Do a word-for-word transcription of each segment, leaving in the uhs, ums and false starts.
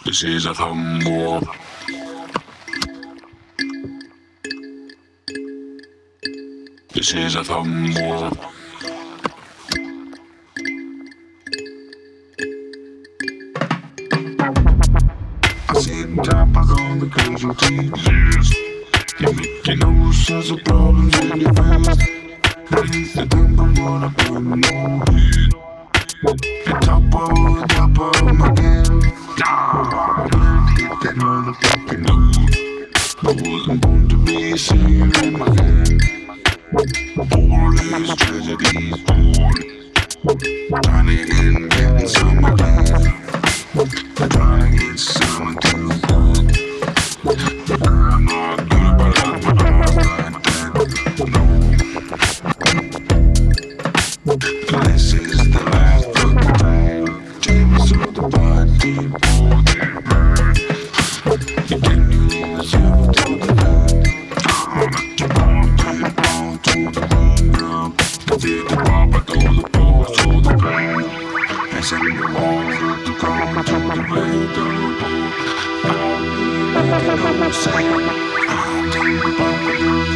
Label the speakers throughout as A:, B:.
A: This is a thumb war. This is a thumb war. I see the topic on the casualties. Yes. You make your nose as a problem in your face. Breathe the temper when I put no heat. The top of, top of my game. Nah, hit that motherfucking note. I wasn't born to be a singer in my hand. All these tragedies born. Trying to get, getting some of that. Trying to get someone to good. I'm not good, but I'm not like that. No. This is the last fucking time. James of the body, all they burn. You can use yourself to the land. I'm not your bone, I'm born to the run down. I feel the pop, I go the balls to the ground. And send the walls up to come to the way to the boat. I'll be making no sound. I'll take the bump and do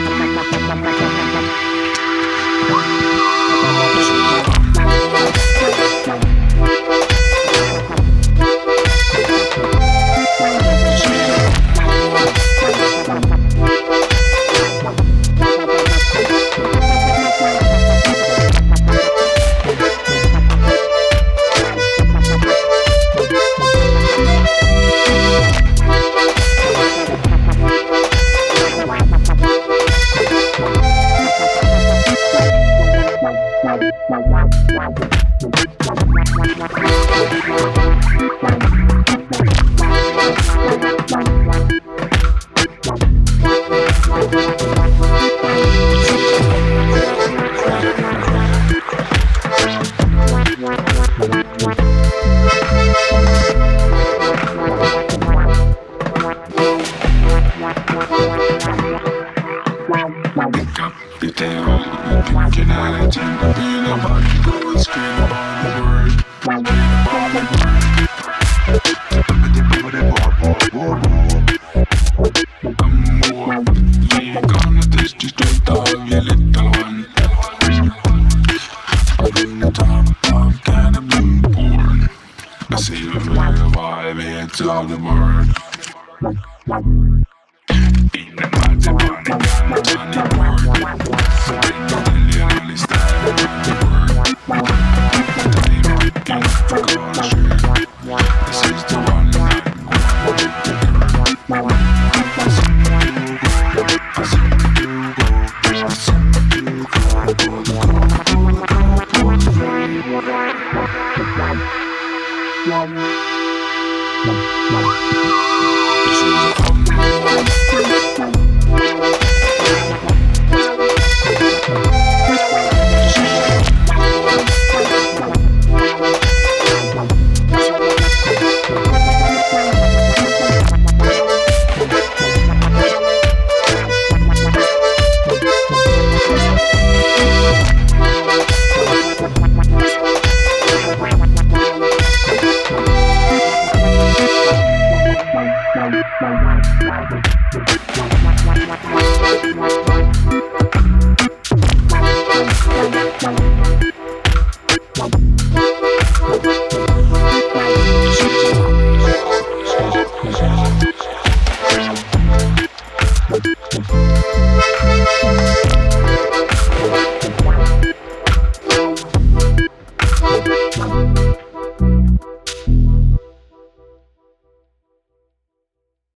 A: This is a